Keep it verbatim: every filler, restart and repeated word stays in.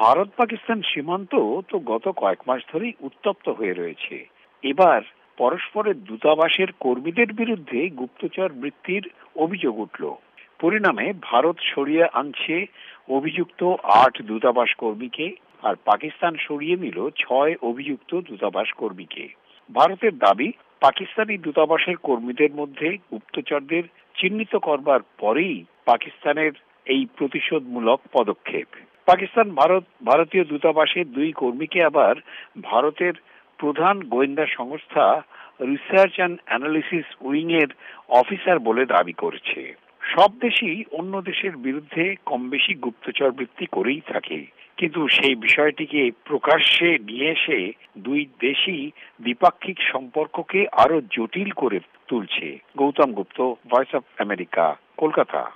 ভারত পাকিস্তান সীমান্ত তো গত কয়েক মাস ধরেই উত্তপ্ত হয়ে রয়েছে। এবার পরস্পরের দূতাবাসের কর্মীদের বিরুদ্ধে গুপ্তচর বৃত্তির অভিযোগ উঠল। পরিণামে ভারত সরিয়ে আনছে অভিযুক্ত আট দূতাবাস কর্মীকে, আর পাকিস্তান সরিয়ে নিল ছয় অভিযুক্ত দূতাবাস কর্মীকে। ভারতের দাবি, পাকিস্তানি দূতাবাসের কর্মীদের মধ্যে গুপ্তচরদের চিহ্নিত করবার পরেই পাকিস্তানের এই প্রতিশোধমূলক পদক্ষেপ। পাকিস্তান ভারত ভারতীয় দূতাবাসের দুই কর্মীকে আবার ভারতের প্রধান গোয়েন্দা সংস্থা রিসার্চ অ্যান্ড অ্যানালিসিস উইং এর অফিসার বলে দাবি করেছে। সব দেশই অন্য দেশের বিরুদ্ধে কমবেশি গুপ্তচর বৃত্তি করেই থাকে, কিন্তু সেই বিষয়টিকে প্রকাশ্যে নিয়ে এসে দুই দেশই দ্বিপাক্ষিক সম্পর্ককে আরো জটিল করে তুলছে। Gautam Gupta, voice of America, Kolkata.